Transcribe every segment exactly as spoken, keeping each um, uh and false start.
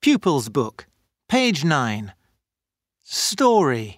Pupils Book, page nine. Story.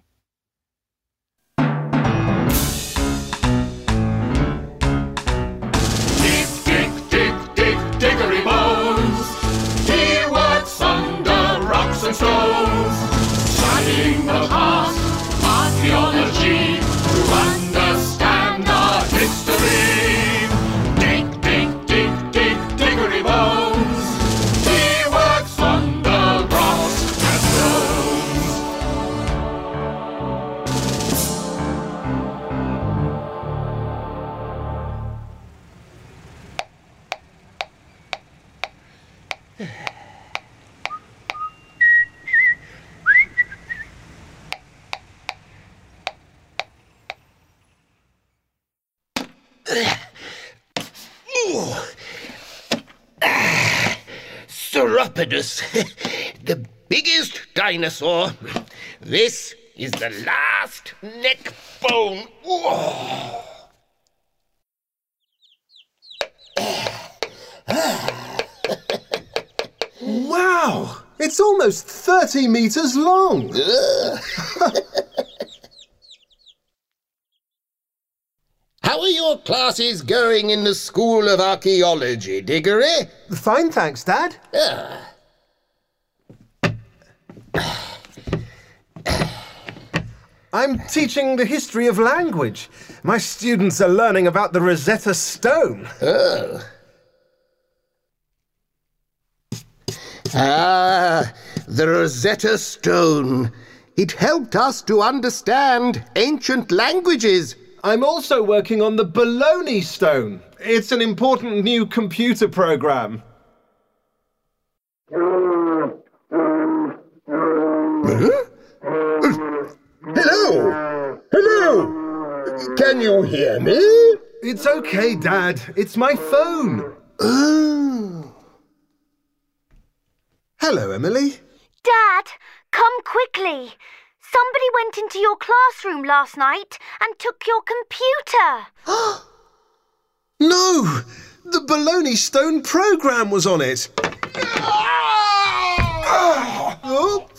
Dig, dig, dig, dig, diggery bones. He works under rocks and stones, studying the past, archaeology, to understand our history. Dig, dig, dig, dig, diggery bones. He works under rocks and stones. Sauropodus, the biggest dinosaur. This is the last neck bone. Whoa. Wow! It's almost thirty metres long. How are your classes going in the School of Archaeology, Diggory? Fine, thanks, Dad. Ah. I'm teaching the history of language. My students are learning about the Rosetta Stone. Oh. Ah, the Rosetta Stone. It helped us to understand ancient languages. I'm also working on the Bologna Stone. It's an important new computer program. Huh? Hello? Hello? Can you hear me? It's okay, Dad. It's my phone. Oh. Hello, Emily. Dad, come quickly. Somebody went into your classroom last night and took your computer. No! The Bologna Stone program was on it. Oh.